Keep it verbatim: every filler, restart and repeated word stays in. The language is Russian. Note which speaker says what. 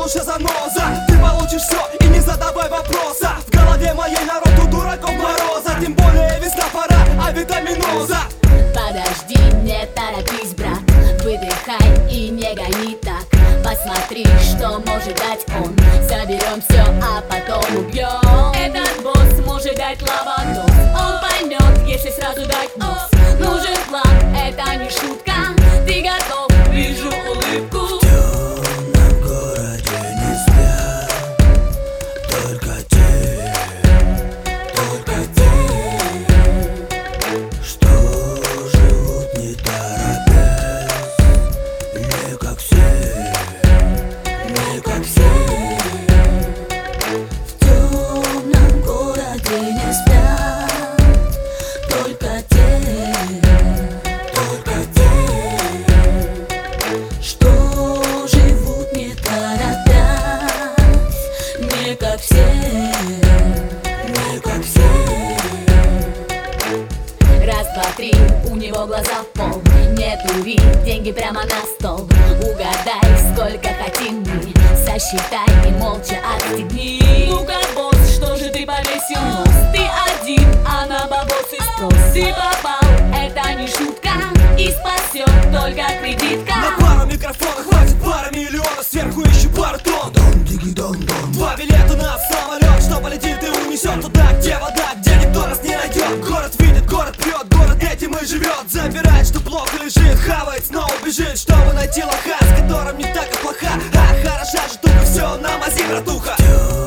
Speaker 1: душе заноза. Ты получишь все и не задавай вопроса. В голове моей народ у дураков мороза. Тем более весна пора, а витаминоза.
Speaker 2: Подожди, не торопись, брат, выдыхай и не гони так. Посмотри, что может дать он. Заберем все, а потом убьем. Этот босс может дать лавандос. Он поймет, если сразу дать нос. Нужен план, это не шутка. Ты готов, вижу улыбку.
Speaker 3: В темном городе не спят только те, только те, что живут не торопясь. Не как все, не как все. В темном городе не спят только те, только те, что живут не торопясь. Не как все, не как все.
Speaker 2: Раз, два, три, у него глаза в пол. Нет, уви, деньги прямо на стол. Угадай, сколько хотим мы. Сосчитай и молча отстегни. Ну-ка, босс, что же ты повесил нос? Ты один, а на бабосы спрос. Ты попал, это не шутка. И спасет только кредитка.
Speaker 1: На пару микрофонов хватит пара миллионов. Сверху еще пару тонн.
Speaker 3: Дон, диги, дон, дон.
Speaker 1: Два билета на самолет, что полетит и унесет туда, где вода, где никто нас не найдет. Город видит, город пьет, город этим и живет. Забирает, что плохо лежит, хавает, снова бежит, чтобы найти лоха, с которым не так и плоха. А хороша же штука, все на мази, братуха.